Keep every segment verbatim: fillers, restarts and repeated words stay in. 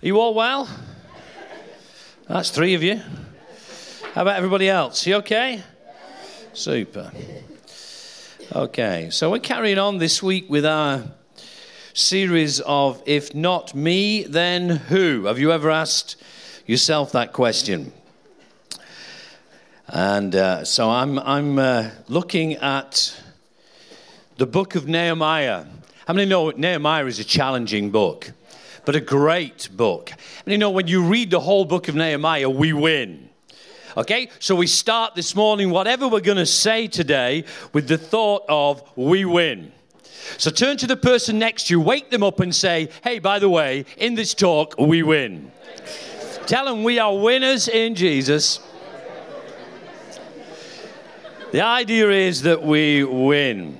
Are you all well? That's three of you. How about everybody else? You okay? Super. Okay, so we're carrying on this week with our series of If Not Me, Then Who? Have you ever asked yourself that question? And uh, so I'm, I'm uh, looking at the book of Nehemiah. How many know Nehemiah is a challenging book, but a great book? And you know, when you read the whole book of Nehemiah, we win. Okay, so we start this morning, whatever we're going to say today, with the thought of we win. So turn to the person next to you, wake them up and say, hey, by the way, in this talk, we win. Tell them we are winners in Jesus. The idea is that we win.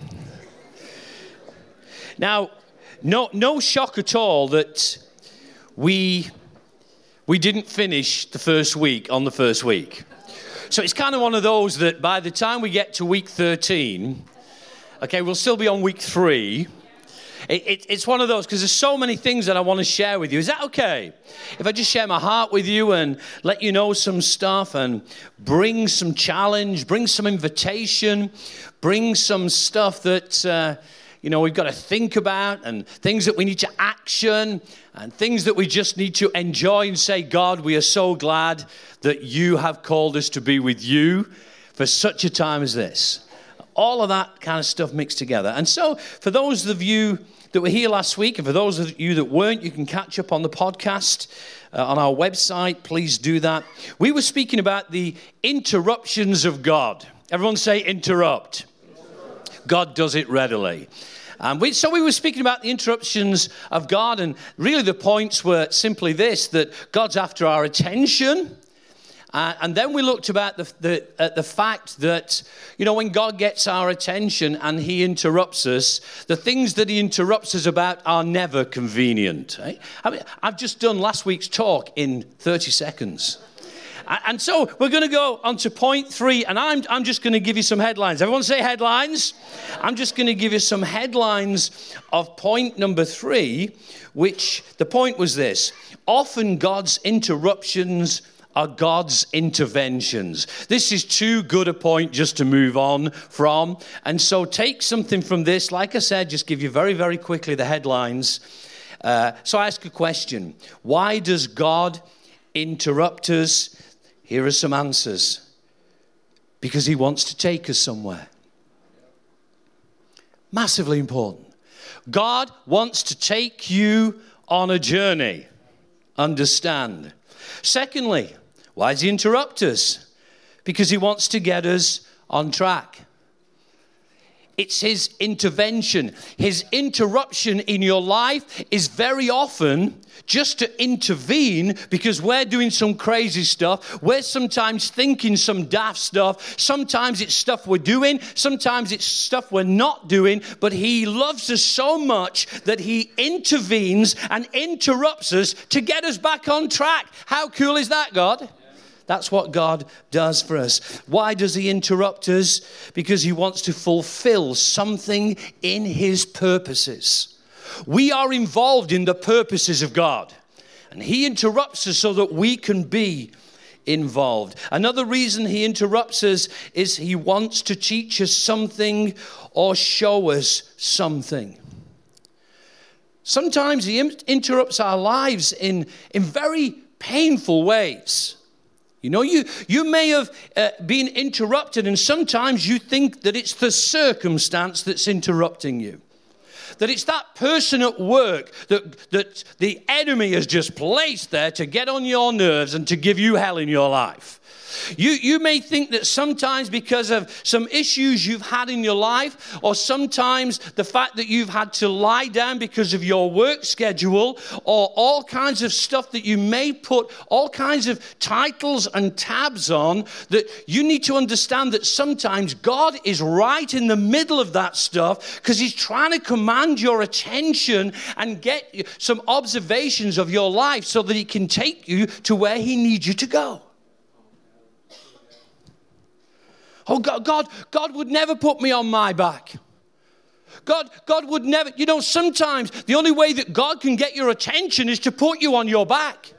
Now, no, no shock at all that we... We didn't finish the first week on the first week. So it's kind of one of those that by the time we get to week thirteen, okay, we'll still be on week three. It, it, it's one of those, because there's so many things that I want to share with you. Is that okay? If I just share my heart with you and let you know some stuff and bring some challenge, bring some invitation, bring some stuff that... Uh, You know, we've got to think about, and things that we need to action, and things that we just need to enjoy and say, God, we are so glad that you have called us to be with you for such a time as this. All of that kind of stuff mixed together. And so for those of you that were here last week, and for those of you that weren't, you can catch up on the podcast uh, on our website. Please do that. We were speaking about the interruptions of God. Everyone say interrupt. God does it readily. Um, we, so we were speaking about the interruptions of God, and really the points were simply this, that God's after our attention. Uh, and then we looked about the, the, uh, the fact that, you know, when God gets our attention and he interrupts us, the things that he interrupts us about are never convenient. Right? I mean, I've just done last week's talk in thirty seconds. And so we're going to go on to point three, and I'm, I'm just going to give you some headlines. Everyone say headlines. I'm just going to give you some headlines of point number three, which the point was this. Often God's interruptions are God's interventions. This is too good a point just to move on from. And so take something from this. Like I said, just give you very, very quickly the headlines. Uh, so I ask a question. Why does God interrupt us? Here are some answers. Because he wants to take us somewhere. Massively important. God wants to take you on a journey. Understand. Secondly, why does he interrupt us? Because he wants to get us on track. It's his intervention. His interruption in your life is very often just to intervene because we're doing some crazy stuff. We're sometimes thinking some daft stuff. Sometimes it's stuff we're doing. Sometimes it's stuff we're not doing. But he loves us so much that he intervenes and interrupts us to get us back on track. How cool is that, God? That's what God does for us. Why does he interrupt us? Because he wants to fulfill something in his purposes. We are involved in the purposes of God. And he interrupts us so that we can be involved. Another reason he interrupts us is he wants to teach us something or show us something. Sometimes he interrupts our lives in, in very painful ways. You know, you, you may have uh, been interrupted, and sometimes you think that it's the circumstance that's interrupting you. That it's that person at work that, that the enemy has just placed there to get on your nerves and to give you hell in your life. You, you may think that sometimes because of some issues you've had in your life, or sometimes the fact that you've had to lie down because of your work schedule, or all kinds of stuff that you may put all kinds of titles and tabs on, that you need to understand that sometimes God is right in the middle of that stuff because he's trying to command your attention and get some observations of your life so that he can take you to where he needs you to go. Oh, God, God, God would never put me on my back. God, God would never, you know, sometimes the only way that God can get your attention is to put you on your back.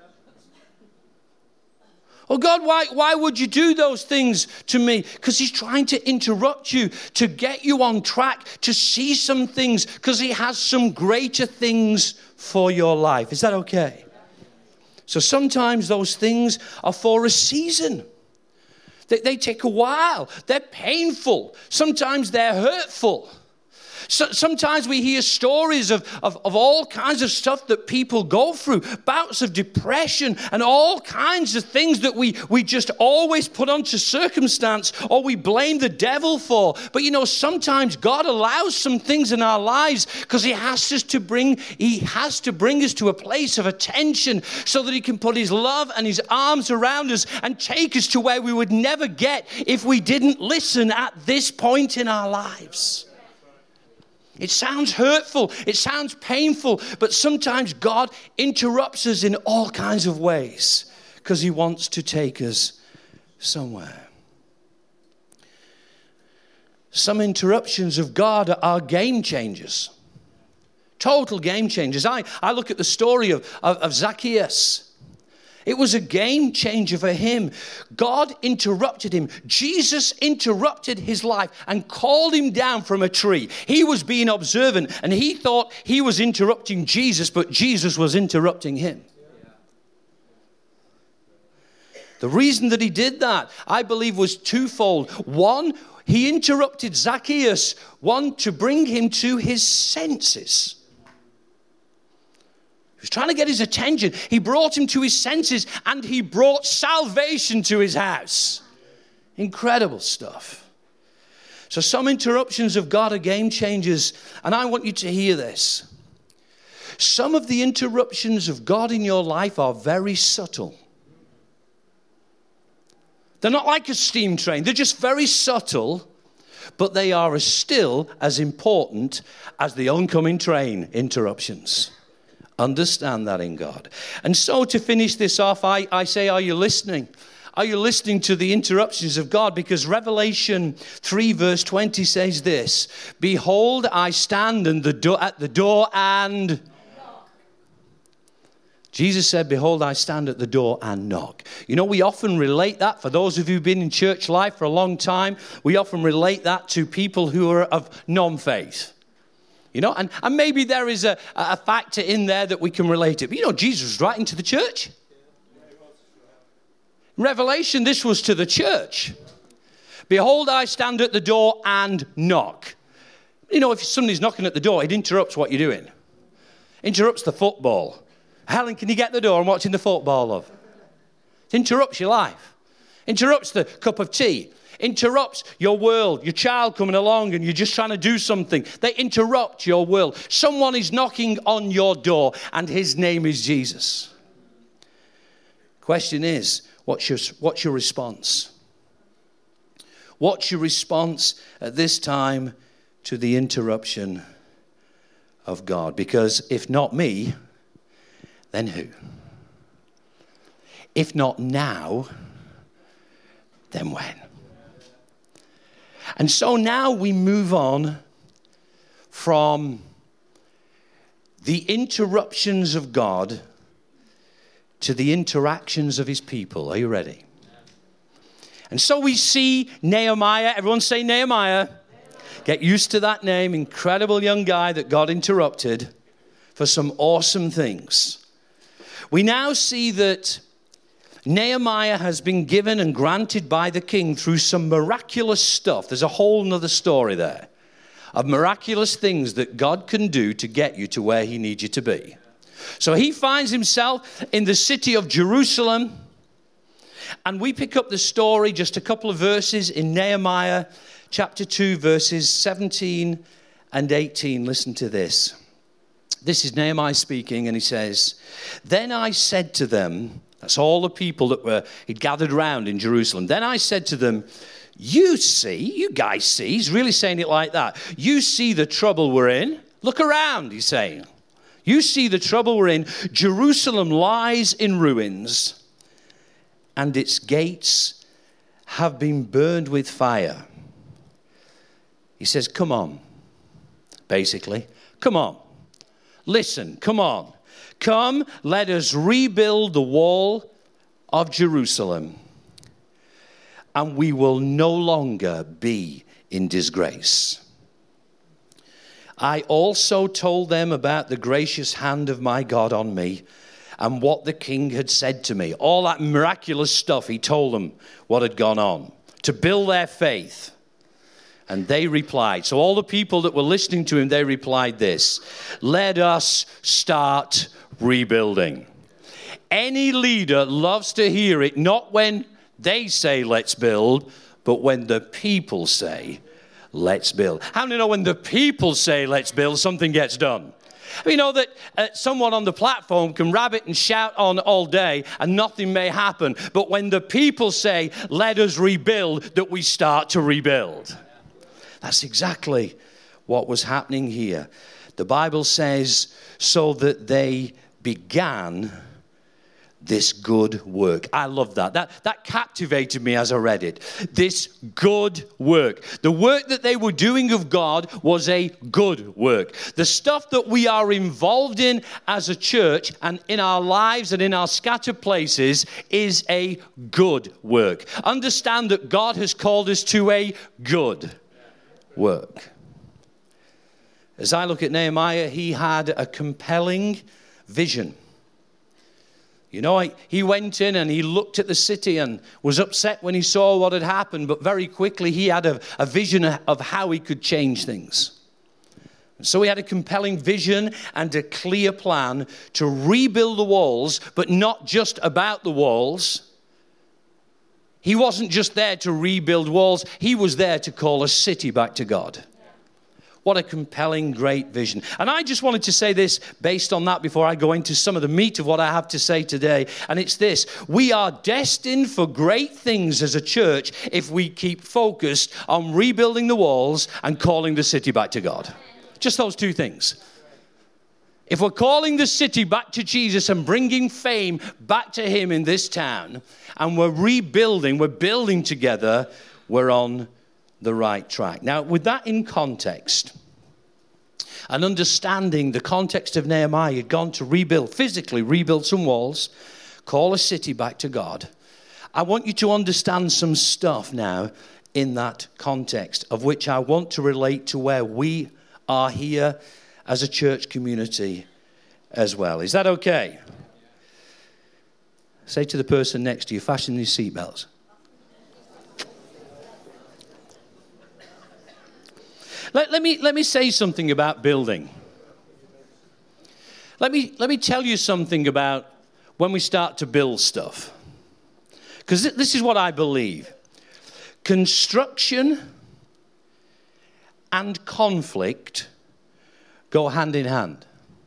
Oh God, why, why would you do those things to me? Because he's trying to interrupt you, to get you on track, to see some things, because he has some greater things for your life. Is that okay? So sometimes those things are for a season. They, they take a while. They're painful. Sometimes they're hurtful. So, sometimes we hear stories of, of, of all kinds of stuff that people go through, bouts of depression and all kinds of things that we, we just always put onto circumstance or we blame the devil for. But you know, sometimes God allows some things in our lives because he has us to bring, he has to bring us to a place of attention so that he can put his love and his arms around us and take us to where we would never get if we didn't listen at this point in our lives. It sounds hurtful, it sounds painful, but sometimes God interrupts us in all kinds of ways because he wants to take us somewhere. Some interruptions of God are game changers, total game changers. I, I look at the story of, of, of Zacchaeus. It was a game changer for him. God interrupted him. Jesus interrupted his life and called him down from a tree. He was being observant and he thought he was interrupting Jesus, but Jesus was interrupting him. The reason that he did that, I believe, was twofold. One, he interrupted Zacchaeus, one, to bring him to his senses. He was trying to get his attention. He brought him to his senses and he brought salvation to his house. Incredible stuff. So some interruptions of God are game changers, and I want you to hear this. Some of the interruptions of God in your life are very subtle. They're not like a steam train. They're just very subtle, but they are as still as important as the oncoming train interruptions. Understand that in God. And so to finish this off, I, I say, are you listening? Are you listening to the interruptions of God? Because Revelation three verse twenty says this, behold, I stand in the do- at the door and... Jesus said, behold, I stand at the door and knock. You know, we often relate that, for those of you who've been in church life for a long time, we often relate that to people who are of non-faith. You know, and, and maybe there is a, a factor in there that we can relate to. But you know, Jesus was writing to the church. In Revelation, this was to the church. Behold, I stand at the door and knock. You know, if somebody's knocking at the door, it interrupts what you're doing. Interrupts the football. Helen, can you get the door? I'm watching the football, love. It interrupts your life. Interrupts the cup of tea. Interrupts your world. Your child coming along and you're just trying to do something. They interrupt your world. Someone is knocking on your door and his name is Jesus. Question is, what's your, what's your response? What's your response at this time to the interruption of God? Because if not me, then who? If not now, then when? And so now we move on from the interruptions of God to the interactions of his people. Are you ready? And so we see Nehemiah. Everyone say Nehemiah. Get used to that name. Incredible young guy that God interrupted for some awesome things. We now see that Nehemiah has been given and granted by the king through some miraculous stuff. There's a whole nother story there of miraculous things that God can do to get you to where he needs you to be. So he finds himself in the city of Jerusalem, and we pick up the story just a couple of verses in Nehemiah chapter two, verses seventeen and eighteen. Listen to this. This is Nehemiah speaking, and he says, then I said to them, that's all the people that were he'd gathered around in Jerusalem. Then I said to them, you see, you guys see, he's really saying it like that. You see the trouble we're in. Look around, he's saying. You see the trouble we're in. Jerusalem lies in ruins, and its gates have been burned with fire. He says, come on. basically. Come on. Listen, come on. Come, let us rebuild the wall of Jerusalem, and we will no longer be in disgrace. I also told them about the gracious hand of my God on me and what the king had said to me. All that miraculous stuff, he told them what had gone on to build their faith. And they replied, so all the people that were listening to him, they replied this: let us start rebuilding. Any leader loves to hear it, not when they say let's build, but when the people say let's build. How many know when the people say let's build, something gets done? You know that uh, someone on the platform can rabbit and shout on all day and nothing may happen. But when the people say, let us rebuild, that we start to rebuild. That's exactly what was happening here. The Bible says, so that they began this good work. I love that. That that captivated me as I read it. This good work. The work that they were doing of God was a good work. The stuff that we are involved in as a church and in our lives and in our scattered places is a good work. Understand that God has called us to a good work. As I look at Nehemiah, he had a compelling vision. You know, he went in and he looked at the city and was upset when he saw what had happened, but very quickly he had a, a vision of how he could change things. So he had a compelling vision and a clear plan to rebuild the walls, but not just about the walls. He wasn't just there to rebuild walls, he was there to call a city back to God. What a compelling, great vision. And I just wanted to say this based on that before I go into some of the meat of what I have to say today. And it's this: we are destined for great things as a church if we keep focused on rebuilding the walls and calling the city back to God. Just those two things. If we're calling the city back to Jesus and bringing fame back to him in this town, and we're rebuilding, we're building together, we're on the right track. Now, with that in context, and understanding the context of Nehemiah, had gone to rebuild, physically rebuild some walls, call a city back to God. I want you to understand some stuff now in that context, of which I want to relate to where we are here as a church community as well. Is that okay? Say to the person next to you, fasten your seatbelts. Let, let me let me say something about building. Let me let me tell you something about when we start to build stuff. Because this is what I believe. Construction and conflict go hand in hand.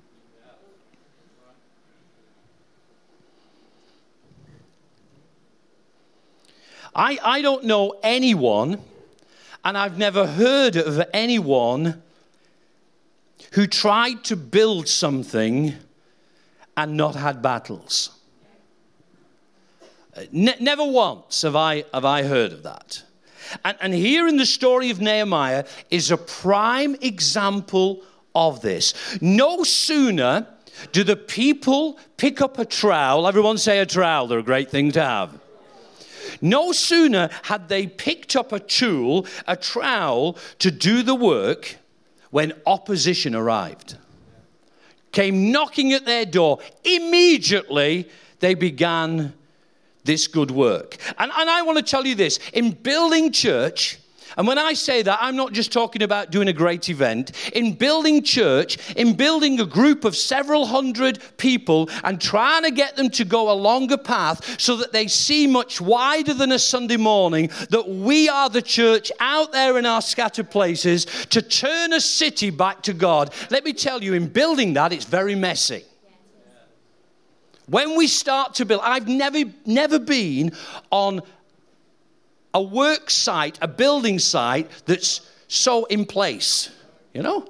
I, I don't know anyone, and I've never heard of anyone who tried to build something and not had battles. Ne- never once have I, have I heard of that. And, and here in the story of Nehemiah is a prime example of this. No sooner do the people pick up a trowel. Everyone say a trowel. They're a great thing to have. No sooner had they picked up a tool, a trowel, to do the work when opposition arrived. Came knocking at their door. Immediately, they began this good work. And, and I want to tell you this. In building church, and when I say that, I'm not just talking about doing a great event. In building church, in building a group of several hundred people and trying to get them to go a longer path so that they see much wider than a Sunday morning, that we are the church out there in our scattered places to turn a city back to God. Let me tell you, in building that, it's very messy. When we start to build, I've never, never been on a work site, a building site that's so in place, you know?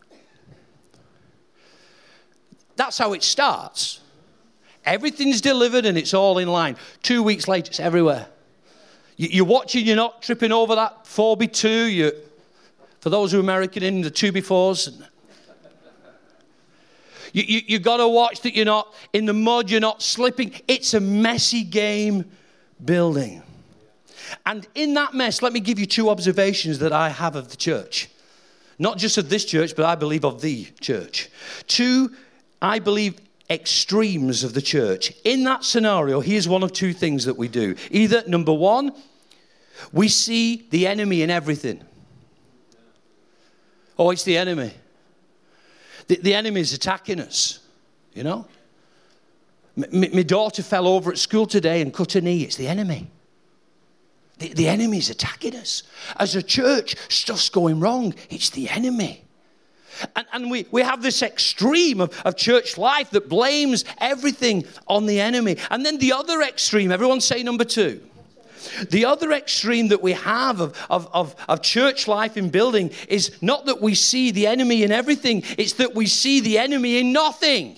That's how it starts. Everything's delivered and it's all in line. Two weeks later, it's everywhere. You're watching, you're not tripping over that four by two. You, For those who are American in the two befores. You, you, you got to watch that you're not in the mud, you're not slipping. It's a messy game building. And in that mess, let me give you two observations that I have of the church. Not just of this church, but I believe of the church. Two, I believe, extremes of the church. In that scenario, here's one of two things that we do. Either, number one, we see the enemy in everything. Oh, it's the enemy. The, the enemy is attacking us, you know. M- my daughter fell over at school today and cut her knee. It's the enemy. The, the enemy is attacking us. As a church, stuff's going wrong. It's the enemy. And, and we, we have this extreme of, of church life that blames everything on the enemy. And then the other extreme, everyone say number two. The other extreme that we have of, of, of, of church life in building is not that we see the enemy in everything, it's that we see the enemy in nothing.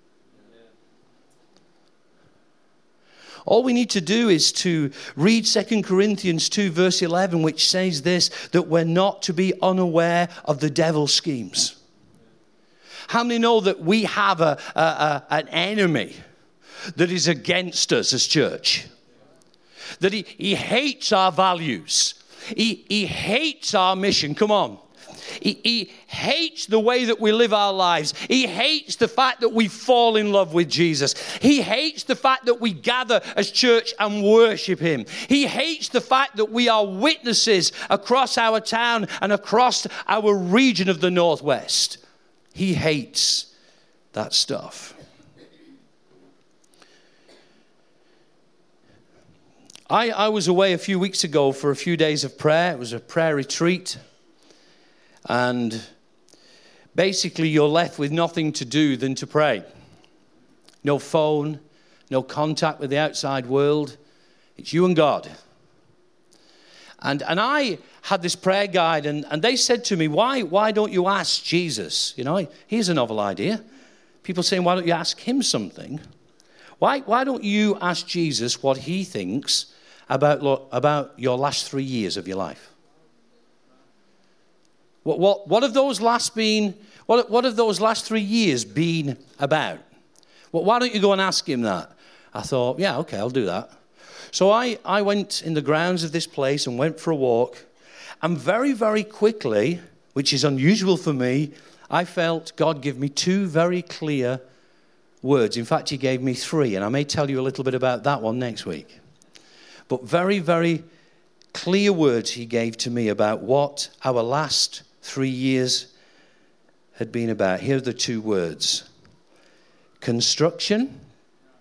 All we need to do is to read Second Corinthians two, verse eleven, which says this, that we're not to be unaware of the devil's schemes. How many know that we have a, a, a, an enemy that is against us as church? That he, he hates our values. He, he hates our mission. Come on. He, he hates the way that we live our lives. He hates the fact that we fall in love with Jesus. He hates the fact that we gather as church and worship him. He hates the fact that we are witnesses across our town and across our region of the Northwest. He hates that stuff. I, I was away a few weeks ago for a few days of prayer. It was a prayer retreat. And basically you're left with nothing to do than to pray. No phone, no contact with the outside world. It's you and God. And and I had this prayer guide, and, and they said to me, why, why don't you ask Jesus? You know, here's a novel idea. People saying, why don't you ask him something? Why, why don't you ask Jesus what he thinks about, about your last three years of your life? What, what, what have those last been, what, what have those last three years been about? Well, why don't you go and ask him that? I thought, yeah, okay, I'll do that. So I, I went in the grounds of this place and went for a walk. And very, very quickly, which is unusual for me, I felt God give me two very clear words. In fact, he gave me three, and I may tell you a little bit about that one next week. But very, very clear words he gave to me about what our last three years had been about. Here are the two words: construction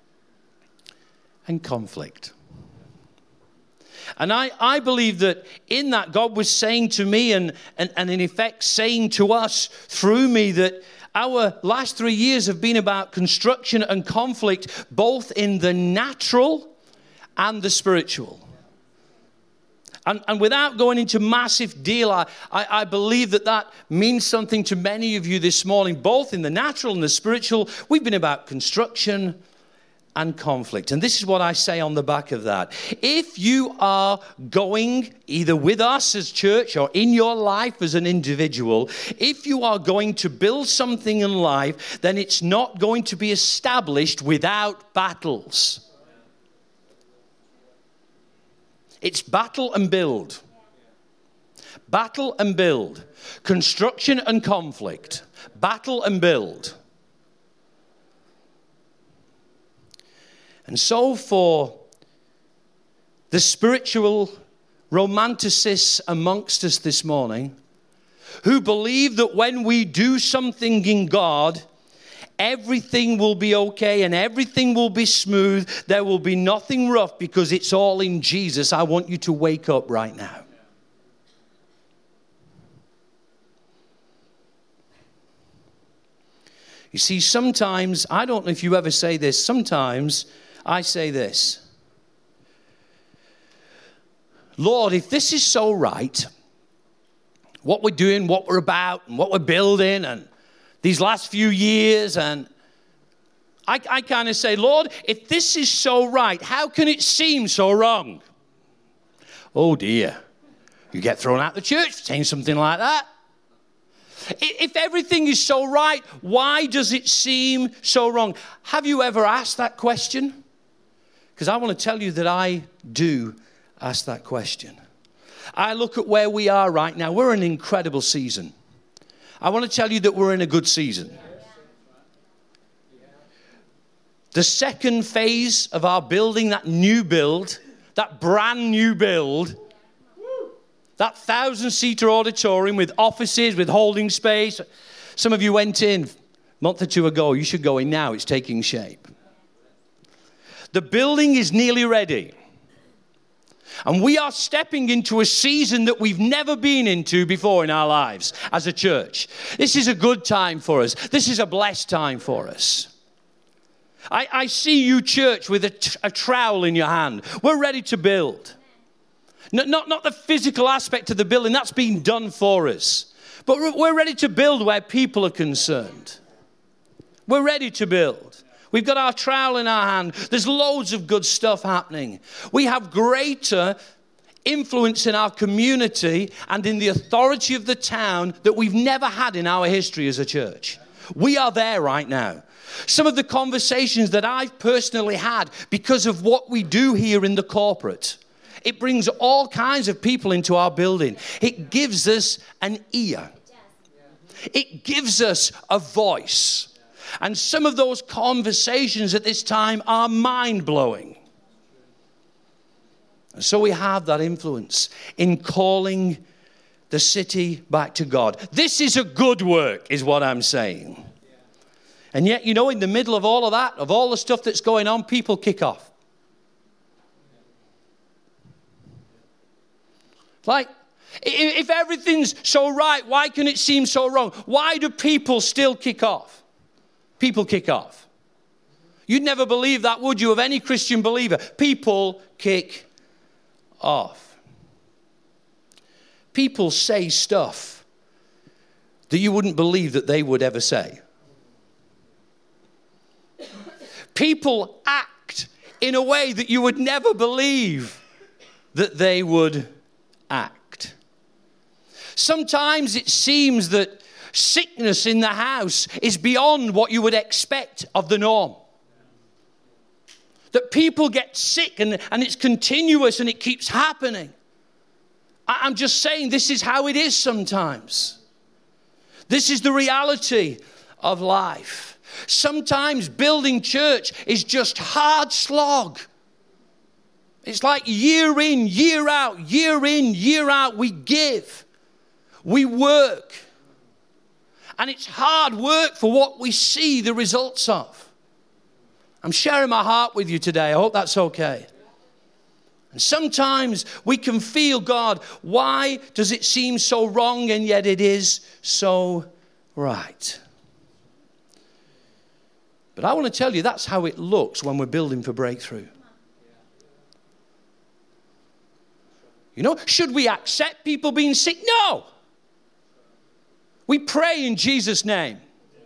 and conflict. And I, I believe that in that God was saying to me and, and, and in effect saying to us through me that our last three years have been about construction and conflict, both in the natural and the spiritual. And, and without going into massive deal, I, I, I believe that that means something to many of you this morning, both in the natural and the spiritual. We've been about construction and conflict. And this is what I say on the back of that. If you are going either with us as church or in your life as an individual, if you are going to build something in life, then it's not going to be established without battles. It's battle and build. Battle and build. Construction and conflict. Battle and build. And so for the spiritual romanticists amongst us this morning, who believe that when we do something in God, everything will be okay and everything will be smooth, there will be nothing rough because it's all in Jesus, I want you to wake up right now. You see, sometimes, I don't know if you ever say this, sometimes I say this: Lord, if this is so right, what we're doing, what we're about, and what we're building, and these last few years, and I, I kind of say, Lord, if this is so right, how can it seem so wrong? Oh dear. You get thrown out of the church for saying something like that. If everything is so right, why does it seem so wrong? Have you ever asked that question? Because I want to tell you that I do ask that question. I look at where we are right now. We're in an incredible season. I want to tell you that we're in a good season. The second phase of our building, that new build, that brand new build, that thousand-seater auditorium with offices, with holding space. Some of you went in a month or two ago. You should go in now. It's taking shape. The building is nearly ready. And we are stepping into a season that we've never been into before in our lives as a church. This is a good time for us. This is a blessed time for us. I, I see you, church, with a, t- a trowel in your hand. We're ready to build. Not, not, not the physical aspect of the building. That's been done for us. But we're ready to build where people are concerned. We're ready to build. We've got our trowel in our hand. There's loads of good stuff happening. We have greater influence in our community and in the authority of the town that we've never had in our history as a church. We are there right now. Some of the conversations that I've personally had because of what we do here in the corporate, it brings all kinds of people into our building. It gives us an ear. It gives us a voice. And some of those conversations at this time are mind-blowing. And so we have that influence in calling the city back to God. This is a good work, is what I'm saying. And yet, you know, in the middle of all of that, of all the stuff that's going on, people kick off. Like, if everything's so right, why can it seem so wrong? Why do people still kick off? People kick off. You'd never believe that, would you, of any Christian believer? People kick off. People say stuff that you wouldn't believe that they would ever say. People act in a way that you would never believe that they would act. Sometimes it seems that sickness in the house is beyond what you would expect of the norm. That people get sick and, and it's continuous and it keeps happening. I, I'm just saying this is how it is sometimes. This is the reality of life. Sometimes building church is just hard slog. It's like year in, year out, year in, year out, we give. We work. And it's hard work for what we see the results of. I'm sharing my heart with you today. I hope that's okay. And sometimes we can feel, God, why does it seem so wrong and yet it is so right? But I want to tell you that's how it looks when we're building for breakthrough. You know, should we accept people being sick? No. We pray in Jesus' name.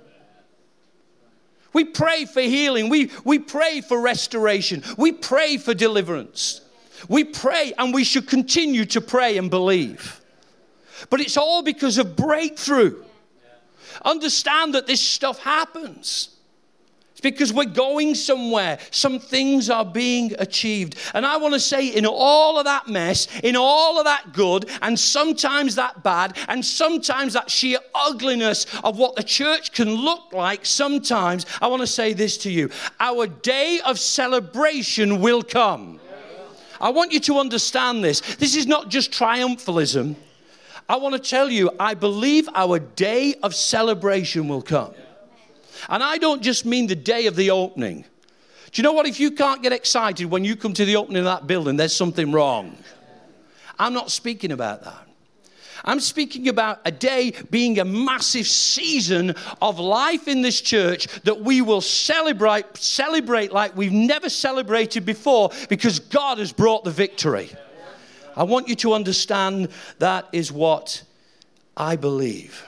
We pray for healing. We, we pray for restoration. We pray for deliverance. We pray, and we should continue to pray and believe. But it's all because of breakthrough. Understand that this stuff happens. Because we're going somewhere. Some things are being achieved. And I want to say in all of that mess, in all of that good, and sometimes that bad, and sometimes that sheer ugliness of what the church can look like sometimes, I want to say this to you. Our day of celebration will come. I want you to understand this. This is not just triumphalism. I want to tell you, I believe our day of celebration will come. And I don't just mean the day of the opening. Do you know what? If you can't get excited when you come to the opening of that building, there's something wrong. I'm not speaking about that. I'm speaking about a day being a massive season of life in this church that we will celebrate, celebrate like we've never celebrated before because God has brought the victory. I want you to understand that is what I believe.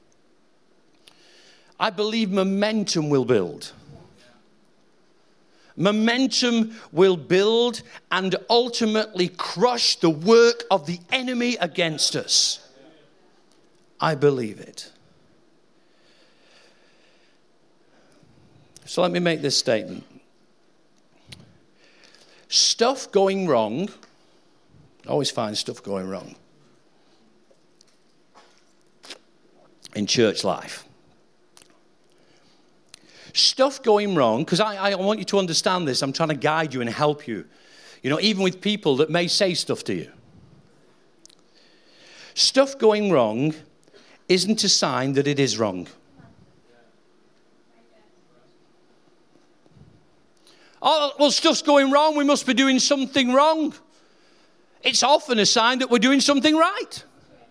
I believe momentum will build. Momentum will build and ultimately crush the work of the enemy against us. I believe it. So let me make this statement. Stuff going wrong, I always find stuff going wrong in church life. Stuff going wrong, because I, I want you to understand this. I'm trying to guide you and help you. You know, even with people that may say stuff to you. Stuff going wrong isn't a sign that it is wrong. Oh, well, stuff's going wrong. We must be doing something wrong. It's often a sign that we're doing something right.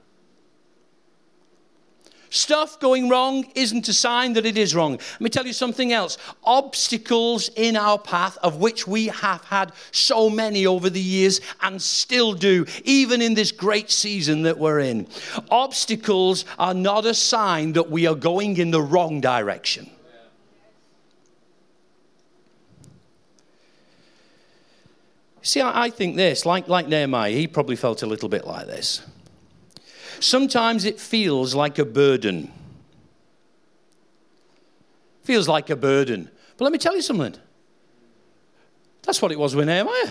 Stuff going wrong isn't a sign that it is wrong. Let me tell you something else. Obstacles in our path, of which we have had so many over the years and still do, even in this great season that we're in. Obstacles are not a sign that we are going in the wrong direction. See, I think this, like, like Nehemiah, he probably felt a little bit like this. Sometimes it feels like a burden. Feels like a burden. But let me tell you something. That's what it was with Nehemiah.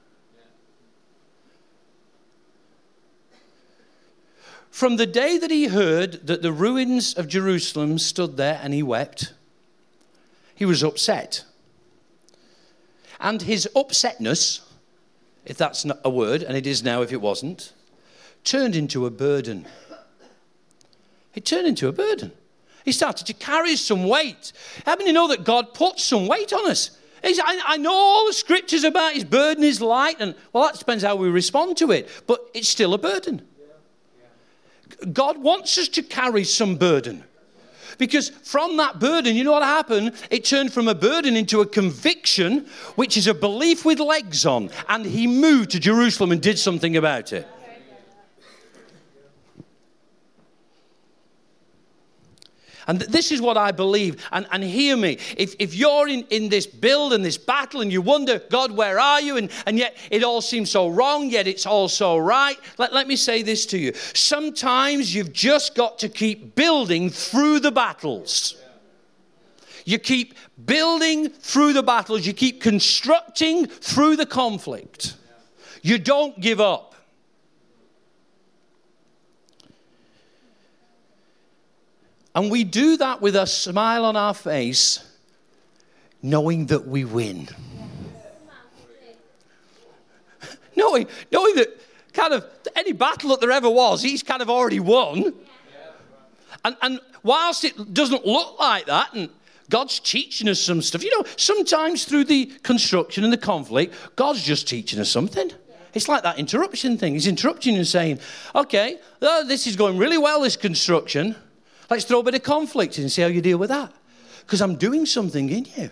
From the day that he heard that the ruins of Jerusalem stood there and he wept, he was upset. And his upsetness, if that's not a word, and it is now if it wasn't, turned into a burden. It turned into a burden. He started to carry some weight. How many know that God puts some weight on us? He's, I, I know all the scriptures about his burden is light, and well, that depends how we respond to it, but it's still a burden. God wants us to carry some burden. Because from that burden, you know what happened? It turned from a burden into a conviction, which is a belief with legs on. And he moved to Jerusalem and did something about it. And this is what I believe. And, and hear me. If, if you're in, in this build and this battle and you wonder, God, where are you? And, and yet it all seems so wrong, yet it's all so right. Let, let me say this to you. Sometimes you've just got to keep building through the battles. You keep building through the battles. You keep constructing through the conflict. You don't give up. And we do that with a smile on our face, knowing that we win. knowing, knowing that kind of any battle that there ever was, he's kind of already won. And, and whilst it doesn't look like that, and God's teaching us some stuff, you know, sometimes through the construction and the conflict, God's just teaching us something. It's like that interruption thing. He's interrupting you and saying, okay, oh, this is going really well, this construction. Let's throw a bit of conflict in and see how you deal with that. Because I'm doing something in you.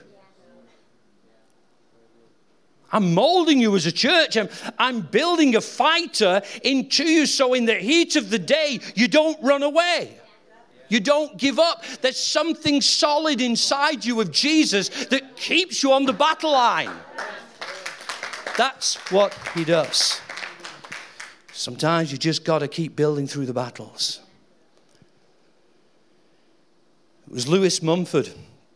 I'm molding you as a church. I'm, I'm building a fighter into you so in the heat of the day, you don't run away. You don't give up. There's something solid inside you of Jesus that keeps you on the battle line. That's what he does. Sometimes you just got to keep building through the battles. It was Lewis Mumford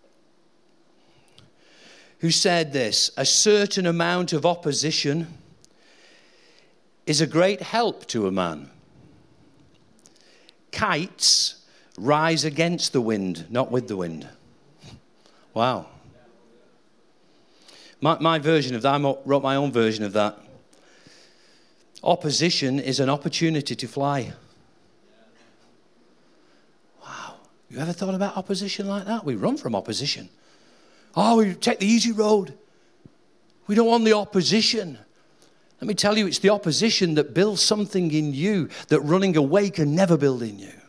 who said this: a certain amount of opposition is a great help to a man. Kites rise against the wind, not with the wind. Wow. My, my version of that, I wrote my own version of that. Opposition is an opportunity to fly. You ever thought about opposition like that? We run from opposition. Oh, we take the easy road. We don't want the opposition. Let me tell you, it's the opposition that builds something in you that running away can never build in you.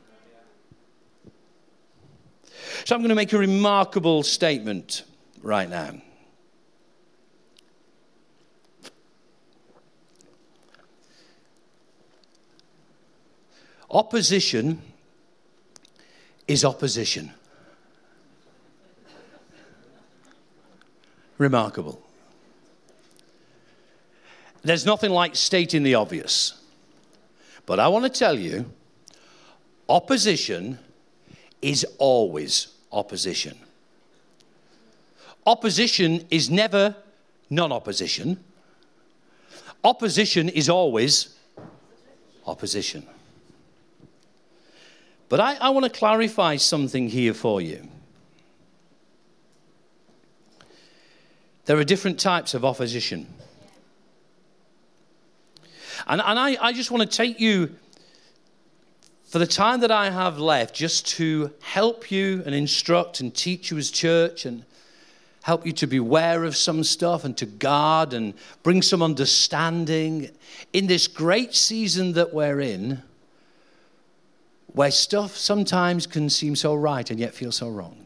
So I'm going to make a remarkable statement right now. Opposition is opposition. Remarkable. there's nothing like stating the obvious. But I want to tell you, opposition is always opposition. Opposition is never non-opposition. Opposition is always opposition. But I, I want to clarify something here for you. There are different types of opposition. And, and I, I just want to take you, for the time that I have left, just to help you and instruct and teach you as church and help you to be aware of some stuff and to guard and bring some understanding in this great season that we're in, where stuff sometimes can seem so right and yet feel so wrong.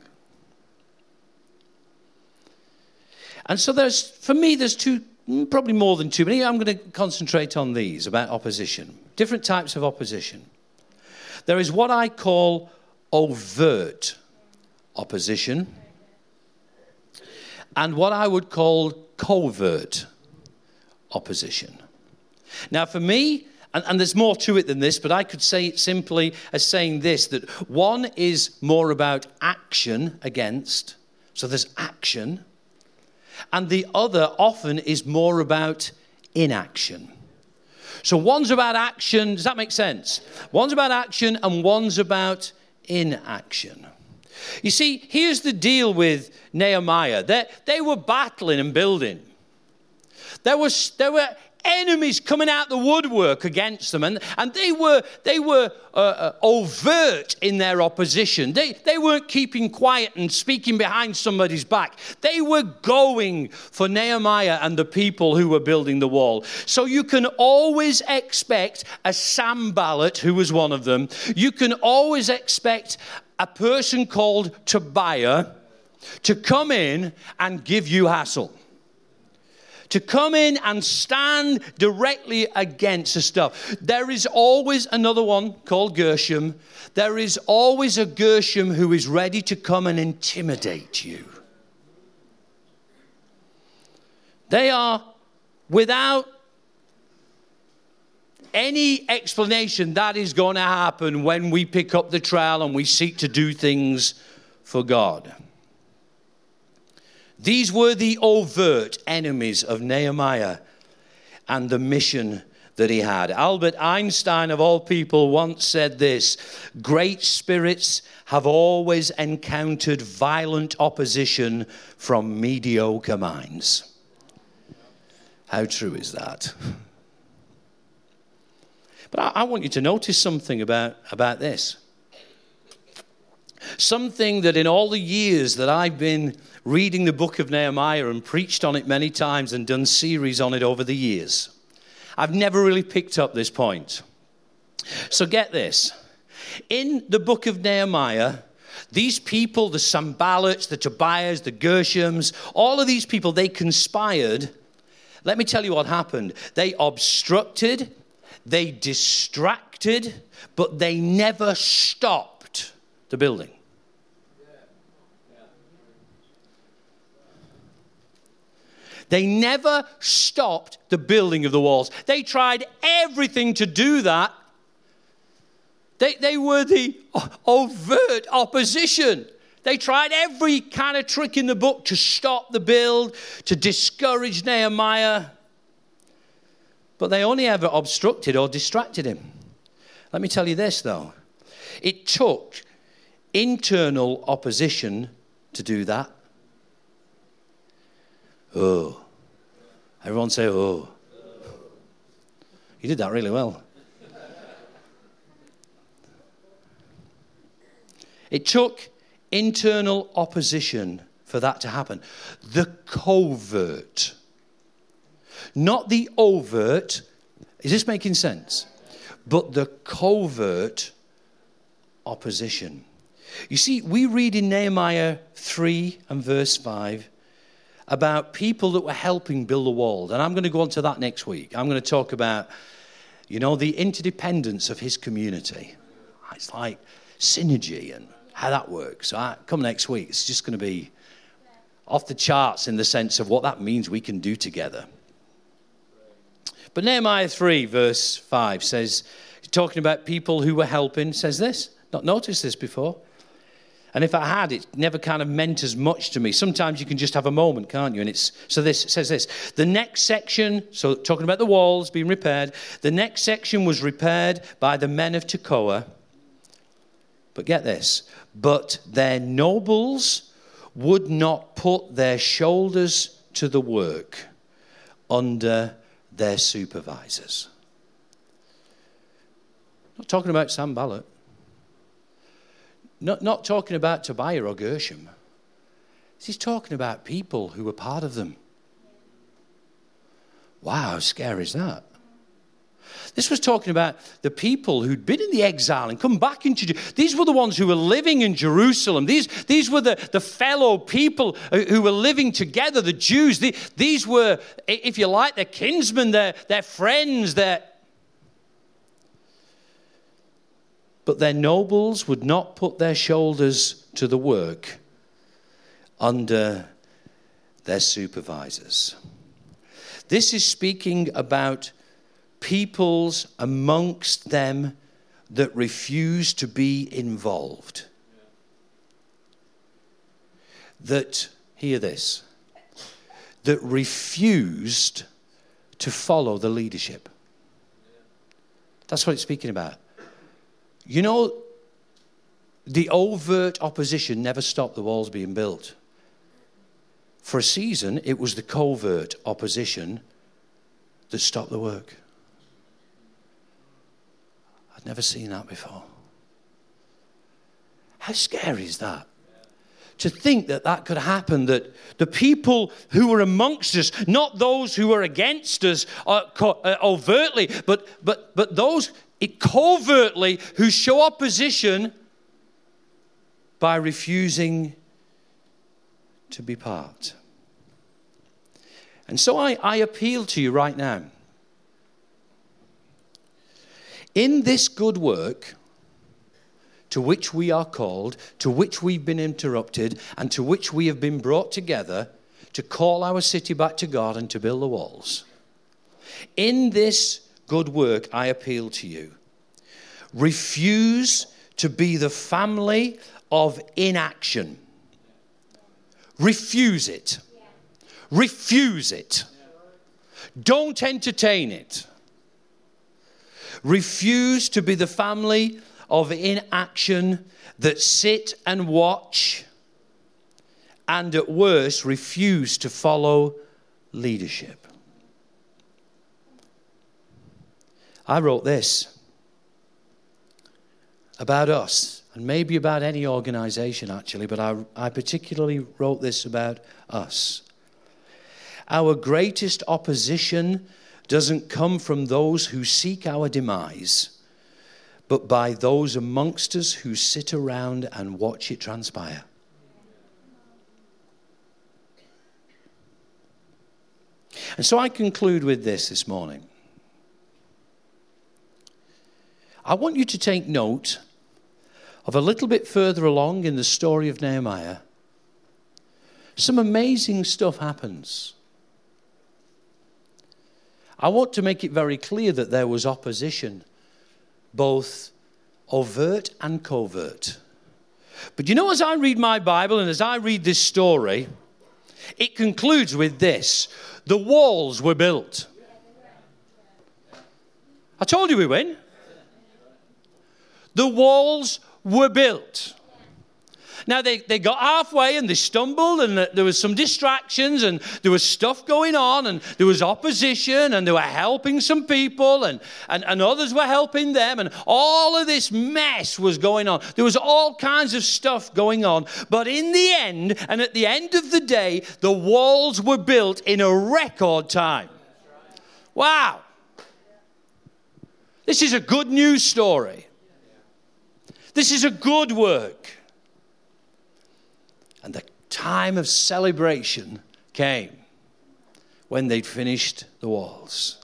And so there's, for me, there's two, probably more than two, but I'm going to concentrate on these about opposition. Different types of opposition. There is what I call overt opposition and what I would call covert opposition. Now, for me, and, and there's more to it than this, but I could say it simply as saying this, that one is more about action against, so there's action, and the other often is more about inaction. So one's about action, does that make sense? One's about action and one's about inaction. You see, here's the deal with Nehemiah. They, they were battling and building. There was, there were enemies coming out the woodwork against them, and, and they were, they were uh, uh, overt in their opposition. They, they weren't keeping quiet and speaking behind somebody's back. They were going for Nehemiah and the people who were building the wall. So you can always expect a Sanballat, who was one of them. You can always expect a person called Tobiah to come in and give you hassle. To come in and stand directly against the stuff. There is always another one called Gershom. There is always a Gershom who is ready to come and intimidate you. They are, without any explanation, that is going to happen when we pick up the trowel and we seek to do things for God. These were the overt enemies of Nehemiah and the mission that he had. Albert Einstein, of all people, once said this: great spirits have always encountered violent opposition from mediocre minds. How true is that? But I, I want you to notice something about, about this. Something that in all the years that I've been reading the book of Nehemiah and preached on it many times and done series on it over the years, I've never really picked up this point. So get this. In the book of Nehemiah, these people, the Sanballats, the Tobiahs, the Gershoms, all of these people, they conspired. Let me tell you what happened. They obstructed, they distracted, but they never stopped the building. They never stopped the building of the walls. They tried everything to do that. They, they were the overt opposition. They tried every kind of trick in the book to stop the build, to discourage Nehemiah. But they only ever obstructed or distracted him. Let me tell you this, though. It took internal opposition to do that. Oh. Everyone say, oh. You did that really well. It took internal opposition for that to happen. The covert, not the overt. Is this making sense? But the covert opposition. You see, we read in Nehemiah three and verse five about people that were helping build the wall. And I'm going to go on to that next week. I'm going to talk about, you know, the interdependence of his community. It's like synergy and how that works. So I, come next week, it's just going to be off the charts in the sense of what that means we can do together. But Nehemiah three, verse five says, talking about people who were helping, says this. Not noticed this before. And if I had, it never kind of meant as much to me. Sometimes you can just have a moment, can't you? And it's so this says this. The next section, so talking about the walls being repaired, the next section was repaired by the men of Tekoa. But get this, but their nobles would not put their shoulders to the work under their supervisors. Not talking about Sanballat. Not, not talking about Tobiah or Gershom. He's talking about people who were part of them. Wow, how scary is that? This was talking about the people who'd been in the exile and come back into Jerusalem. These were the ones who were living in Jerusalem. These, these were the, the fellow people who were living together, the Jews. The, these were, if you like, their kinsmen, their, their friends, their... But their nobles would not put their shoulders to the work under their supervisors. This is speaking about peoples amongst them that refuse to be involved. That, hear this, that refused to follow the leadership. That's what it's speaking about. You know, the overt opposition never stopped the walls being built. For a season, it was the covert opposition that stopped the work. I'd never seen that before. How scary is that? To think that that could happen, that the people who were amongst us, not those who were against us uh, co- uh, overtly, but, but, but those it covertly who show opposition by refusing to be part. And so I, I appeal to you right now. In this good work to which we are called, to which we've been interrupted, and to which we have been brought together to call our city back to God and to build the walls. In this good work, I appeal to you. Refuse to be the family of inaction. Refuse it. Refuse it. Don't entertain it. Refuse to be the family of inaction that sit and watch and at worst refuse to follow leadership. I wrote this about us, and maybe about any organization actually, but I, I particularly wrote this about us. Our greatest opposition doesn't come from those who seek our demise, but by those amongst us who sit around and watch it transpire. And so I conclude with this this morning. I want you to take note of a little bit further along in the story of Nehemiah. Some amazing stuff happens. I want to make it very clear that there was opposition, both overt and covert. But you know, as I read my Bible and as I read this story, it concludes with this. The walls were built. I told you we win. The walls were built. Now, they, they got halfway and they stumbled and there was some distractions and there was stuff going on and there was opposition and they were helping some people and, and, and others were helping them and all of this mess was going on. There was all kinds of stuff going on. But in the end, and at the end of the day, the walls were built in a record time. Wow. This is a good news story. This is a good work. And the time of celebration came when they'd finished the walls.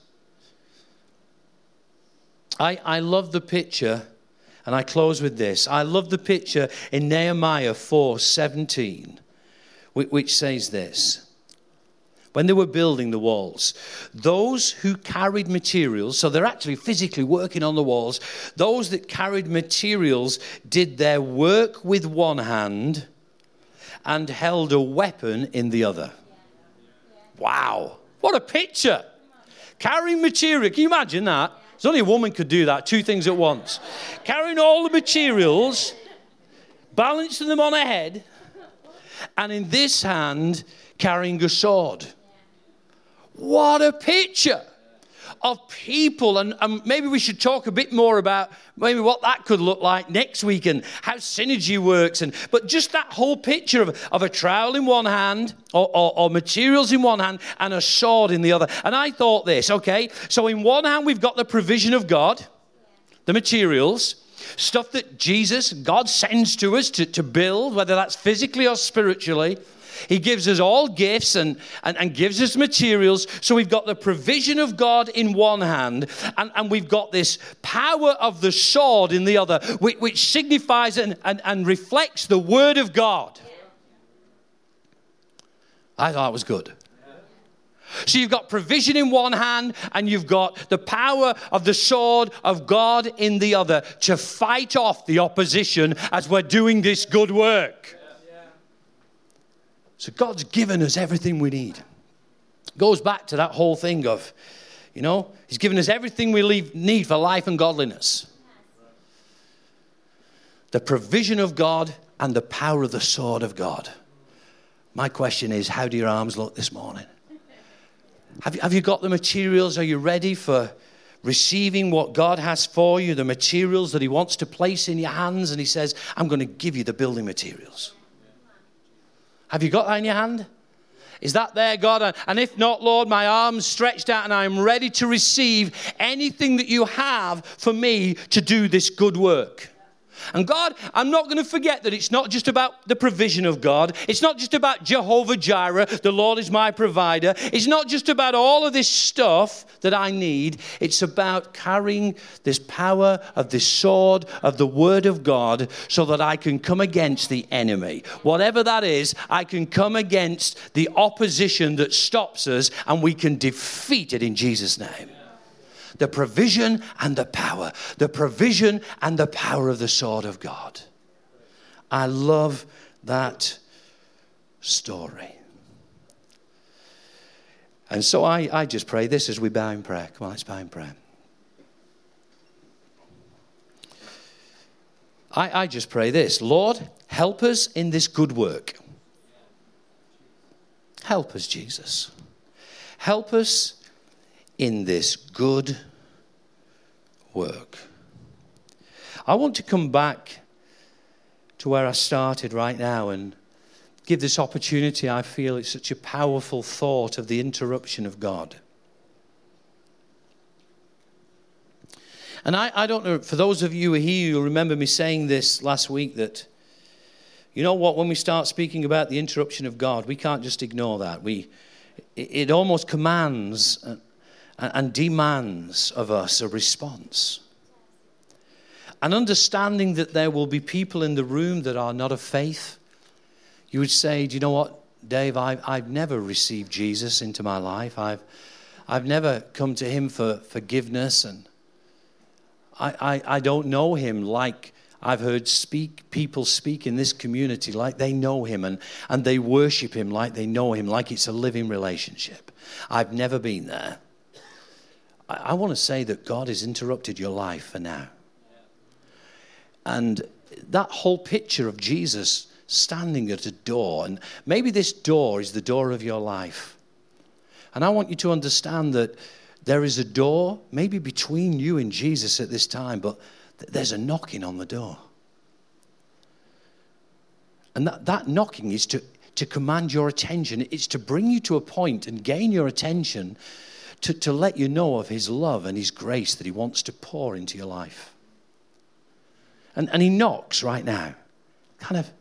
I, I love the picture, and I close with this. I love the picture in Nehemiah four seventeen, which, which says this. when they were building the walls, those who carried materials, so they're actually physically working on the walls, those that carried materials did their work with one hand and held a weapon in the other. Wow, what a picture. Carrying material, can you imagine that? There's only a woman could do that, two things at once. Carrying all the materials, balancing them on her head, and in this hand, carrying a sword. What a picture of people. And, and maybe we should talk a bit more about maybe what that could look like next week and how synergy works. And But just that whole picture of, of a trowel in one hand or, or, or materials in one hand and a sword in the other. And I thought this, okay, so in one hand we've got the provision of God, the materials, stuff that Jesus, God sends to us to, to build, whether that's physically or spiritually. He gives us all gifts and, and, and gives us materials. So we've got the provision of God in one hand, and, and we've got this power of the sword in the other, which, which signifies and, and, and reflects the word of God. I thought it was good. So you've got provision in one hand, and you've got the power of the sword of God in the other to fight off the opposition as we're doing this good work. So God's given us everything we need. It goes back to that whole thing of, you know, he's given us everything we need for life and godliness. The provision of God and the power of the sword of God. My question is, how do your arms look this morning? Have you, have you got the materials? Are you ready for receiving what God has for you? The materials that he wants to place in your hands. And he says, I'm going to give you the building materials. Have you got that in your hand? Is that there, God? And if not, Lord, my arms stretched out and I'm ready to receive anything that you have for me to do this good work. And God, I'm not going to forget that it's not just about the provision of God. It's not just about Jehovah Jireh, the Lord is my provider. It's not just about all of this stuff that I need. It's about carrying this power of this sword of the word of God so that I can come against the enemy. Whatever that is, I can come against the opposition that stops us, and we can defeat it in Jesus' name. The provision and the power. The provision and the power of the sword of God. I love that story. And so I, I just pray this as we bow in prayer. Come on, let's bow in prayer. I, I just pray this. Lord, help us in this good work. Help us, Jesus. Help us in this good work. I want to come back to where I started right now and give this opportunity. I feel it's such a powerful thought of the interruption of God. And I, I don't know, for those of you who are here, you'll remember me saying this last week, that, you know what, when we start speaking about the interruption of God, we can't just ignore that. We, it, it almost commands and demands of us a response. And understanding that there will be people in the room that are not of faith, you would say, do you know what, Dave, I've, I've never received Jesus into my life. I've, I've never come to him for forgiveness, and I, I, I don't know him like I've heard speak people speak in this community, like they know him, and, and they worship him like they know him, like it's a living relationship. I've never been there. I want to say that God has interrupted your life for now. And that whole picture of Jesus standing at a door, and maybe this door is the door of your life. And I want you to understand that there is a door, maybe between you and Jesus at this time, but there's a knocking on the door. And that, that knocking is to, to command your attention. It's to bring you to a point and gain your attention To, to let you know of his love and his grace that he wants to pour into your life. And, and he knocks right now. Kind of.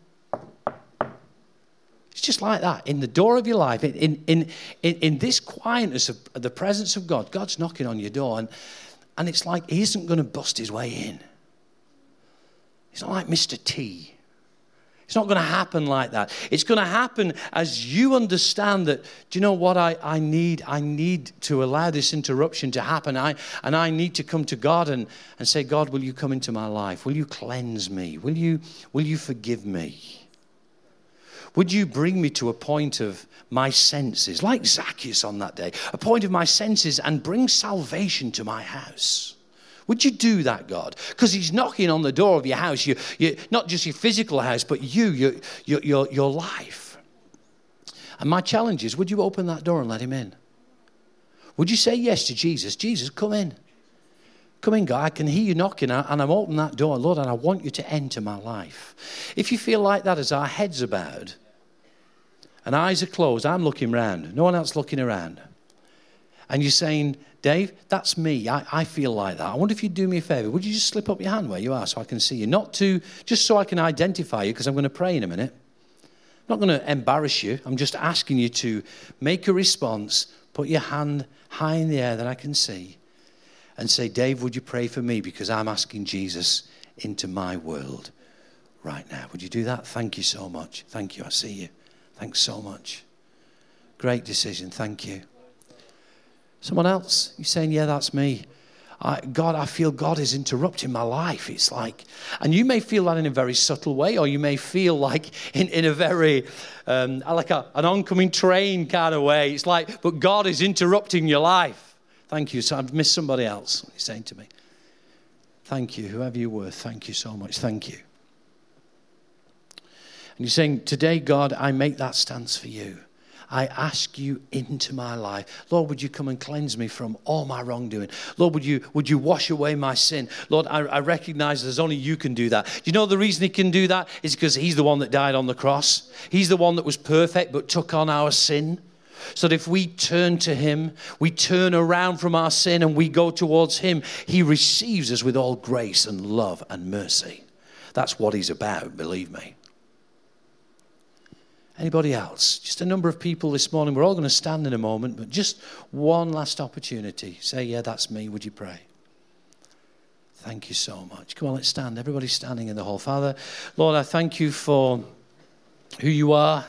It's just like that. In the door of your life, in, in, in, in this quietness of the presence of God, God's knocking on your door. And, and it's like he isn't going to bust his way in. He's not like Mister T. It's not going to happen like that. It's going to happen as you understand that, do you know what I, I need? I need to allow this interruption to happen. I, and I need to come to God and, and say, God, will you come into my life? Will you cleanse me? Will you, will you forgive me? Would you bring me to a point of my senses, like Zacchaeus on that day, a point of my senses, and bring salvation to my house? Would you do that, God? Because he's knocking on the door of your house, you, you, not just your physical house, but you, your, your, your, your life. And my challenge is, would you open that door and let him in? Would you say yes to Jesus? Jesus, come in. Come in, God. I can hear you knocking, and I'm opening that door, Lord, and I want you to enter my life. If you feel like that as our heads are bowed and eyes are closed, I'm looking around, no one else looking around, and you're saying, Dave, that's me. I, I feel like that. I wonder if you'd do me a favor. Would you just slip up your hand where you are so I can see you? Not to, just so I can identify you, because I'm going to pray in a minute. I'm not going to embarrass you. I'm just asking you to make a response, put your hand high in the air that I can see, and say, Dave, would you pray for me? Because I'm asking Jesus into my world right now. Would you do that? Thank you so much. Thank you. I see you. Thanks so much. Great decision. Thank you. Someone else? You're saying, yeah, that's me. I, God, I feel God is interrupting my life. It's like, and you may feel that in a very subtle way, or you may feel like in, in a very, um, like a, an oncoming train kind of way. It's like, but God is interrupting your life. Thank you. So I've missed somebody else. What are you saying to me? Thank you. Whoever you were, thank you so much. Thank you. And you're saying, today, God, I make that stance for you. I ask you into my life. Lord, would you come and cleanse me from all my wrongdoing? Lord, would you would you wash away my sin? Lord, I, I recognize there's only you can do that. Do you know the reason he can do that? Is because he's the one that died on the cross. He's the one that was perfect but took on our sin. So that if we turn to him, we turn around from our sin and we go towards him, he receives us with all grace and love and mercy. That's what he's about, believe me. Anybody else? Just a number of people this morning. We're all going to stand in a moment, but just one last opportunity. Say, yeah, that's me. Would you pray? Thank you so much. Come on, let's stand. Everybody's standing in the hall. Father, Lord, I thank you for who you are.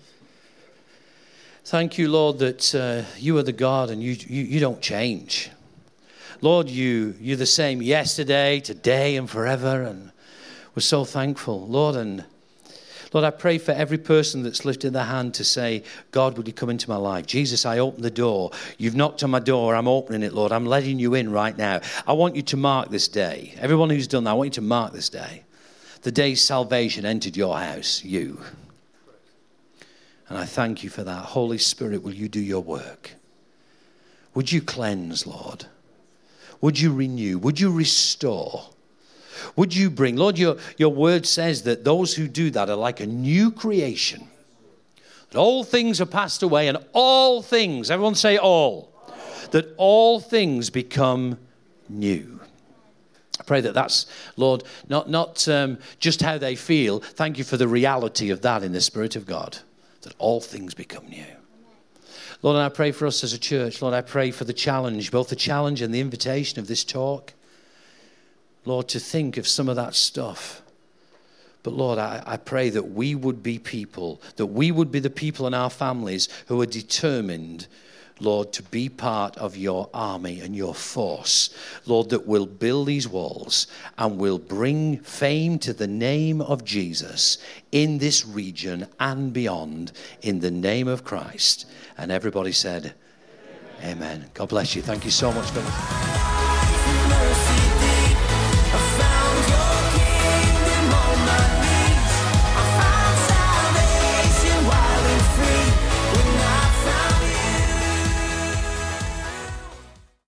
Thank you, Lord, that uh, you are the God and you, you you don't change. Lord, you, you're the same yesterday, today, and forever, and we're so thankful. Lord, and Lord, I pray for every person that's lifted their hand to say, God, would you come into my life? Jesus, I open the door. You've knocked on my door. I'm opening it, Lord. I'm letting you in right now. I want you to mark this day. Everyone who's done that, I want you to mark this day. The day salvation entered your house, you. And I thank you for that. Holy Spirit, will you do your work? Would you cleanse, Lord? Would you renew? Would you restore? Would you bring, Lord, your, your word says that those who do that are like a new creation. That all things are passed away and all things, everyone say all, that all things become new. I pray that that's, Lord, not, not um, just how they feel. Thank you for the reality of that in the Spirit of God, that all things become new. Lord, and I pray for us as a church. Lord, I pray for the challenge, both the challenge and the invitation of this talk. Lord, to think of some of that stuff. But Lord, I, I pray that we would be people, that we would be the people in our families who are determined, Lord, to be part of your army and your force. Lord, that will build these walls and will bring fame to the name of Jesus in this region and beyond, in the name of Christ. And everybody said, Amen. Amen. God bless you. Thank you so much for listening.